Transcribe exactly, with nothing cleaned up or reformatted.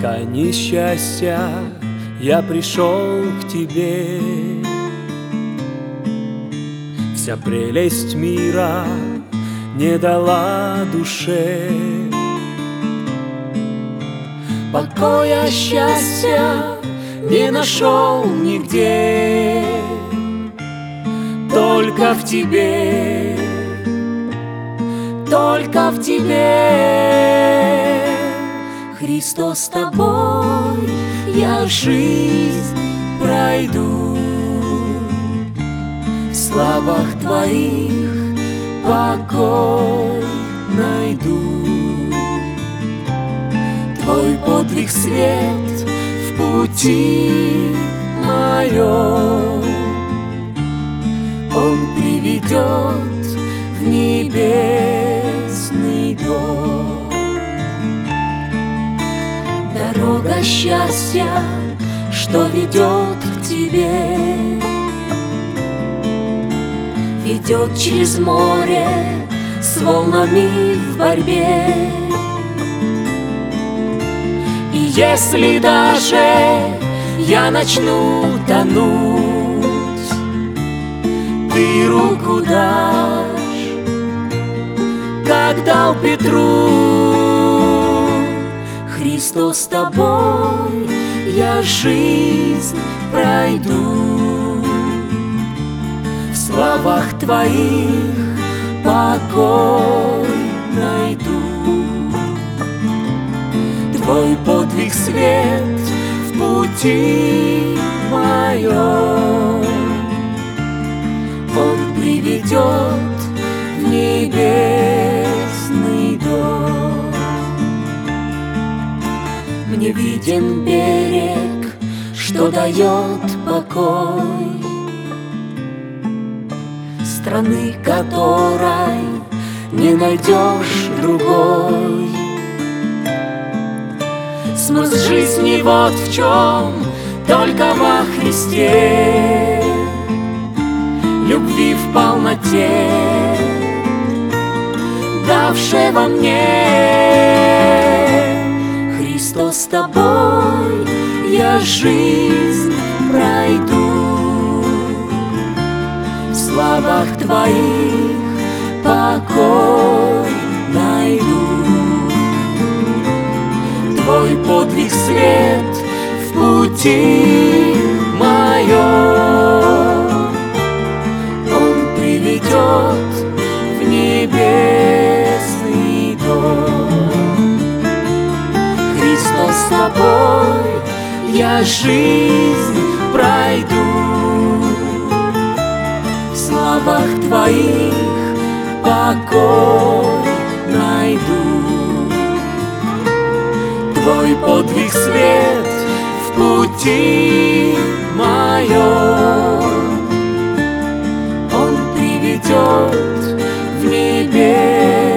ткани счастья я пришел к тебе. Вся прелесть мира не дала душе покоя, счастья не нашел нигде, только в тебе, только в тебе. Христос, с тобой я жизнь пройду, в славах твоих покой найду. Твой подвиг свет в пути моем, он приведет в небесный дом. Дорога счастья, что ведет к тебе, ведет через море с волнами в борьбе. И если даже я начну тонуть, ты руку дашь, как дал Петру. Христос, с тобой я жизнь пройду, в славах твоих покой найду. Твой подвиг свет в пути моем, он приведет в небесный дом. Мне виден берег, что дает покой, страны которой не найдешь другой. Смысл жизни вот в чем, только во Христе, любви в полноте, давшего мне. Христос, с тобой я жизнь пройду, в славах твоих покой найду. Твой подвиг свет в пути моем, он приведет в небесный дом. Христос, с тобой я жизнь пройду, в славах твоих покой найду. Твой подвиг свет в пути моем, он приведет в небе.